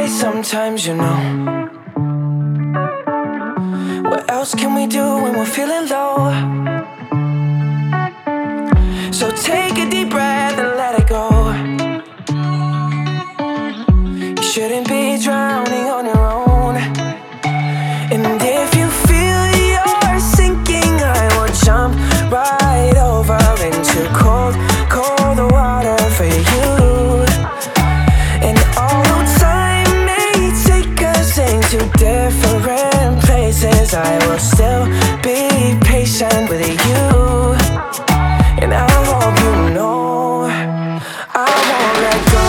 sometimes, you know. What else can we do when we're feeling low? So take a deep breath and let it go. You shouldn't be drowning on your own. And if you feel you're sinking, I will jump right over into cold, cold water for you. And although time may take us into different places, I will still be patient with you. And I hope you know I won't let go.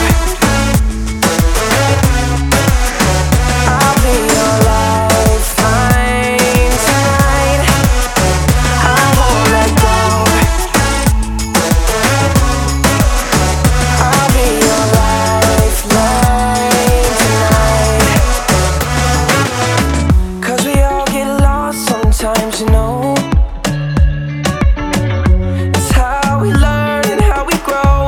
I'll be your lifeline tonight. I won't let go. I'll be your lifeline tonight. 'Cause we all get lost sometimes, you know. It's how we learn and how we grow.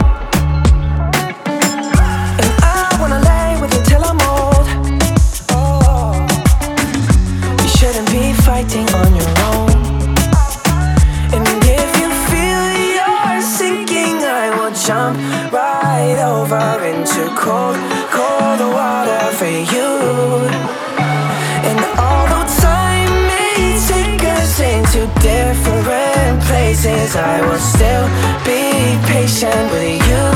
And I wanna lay with you till I'm old. Oh, you shouldn't be fighting on your own. And if you feel you're sinking, I will jump right over into cold, cold water for you. And although time may take us into different places, I will still be patient with you.